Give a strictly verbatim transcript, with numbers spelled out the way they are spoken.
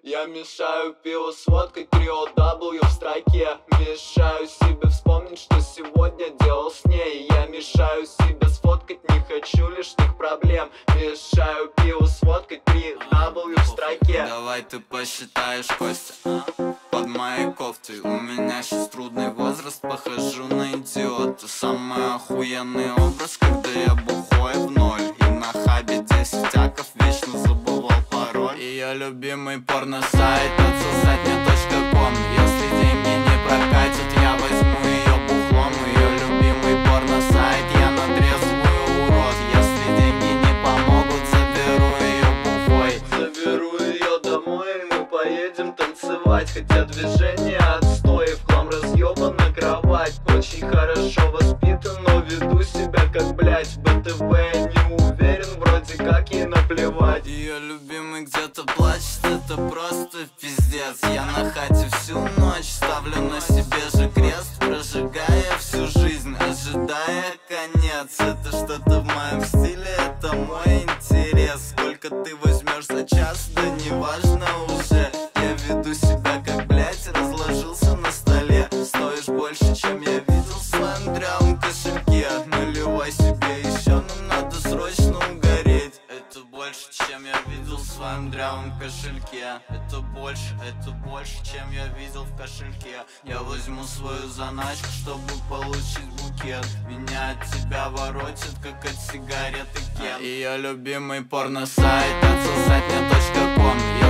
Я мешаю пиво с водкой, трио дабл ю в строке. Мешаю себе вспомнить, что сегодня делал с ней. Я мешаю себе сфоткать, не хочу лишних проблем. Мешаю пиво с водкой, три дабл ю в строке. Давай ты посчитаешь, Костя, под моей кофтой. У меня сейчас трудный возраст, похожу на идиота. Самый охуенный образ, когда я бухой в ноль. И на хабе десять аков вечно забывал пароль. Ее любимый порно-сайт отсосатня точка ком. Если деньги не прокатят, я возьму ее бухлом. Ее любимый порно-сайт, я натрезвую урод. Если деньги не помогут, заберу ее бухой. Заберу ее домой, и мы поедем танцевать. Хотя движение отстой, в хлам разъебана кровать. Очень хорошо воспитан, но веду себя как блять. бэ тэ вэ не уверен, вроде как ей наплевать. Ее любимый где-то плачет, это просто пиздец. Я на хате всю ночь ставлю на себе же крест, прожигая всю жизнь, ожидая конец. Это что-то в моем стиле, это мой интерес. Сколько ты возьмешь за час, да неважно уже. Я веду себя как блять, разложился на столе. Стоишь больше, чем я видел в своем дрявом кошельке. Наливай себе еще, нам надо срочно угореть. Это больше, чем я видел в своем дрявом кошельке. Это больше, это больше, чем я видел в кошельке. Я возьму свою заначку, чтобы получить букет. Меня от тебя воротит, как от сигареты Кен. Ее любимый порно-сайт отсосатня точка ком.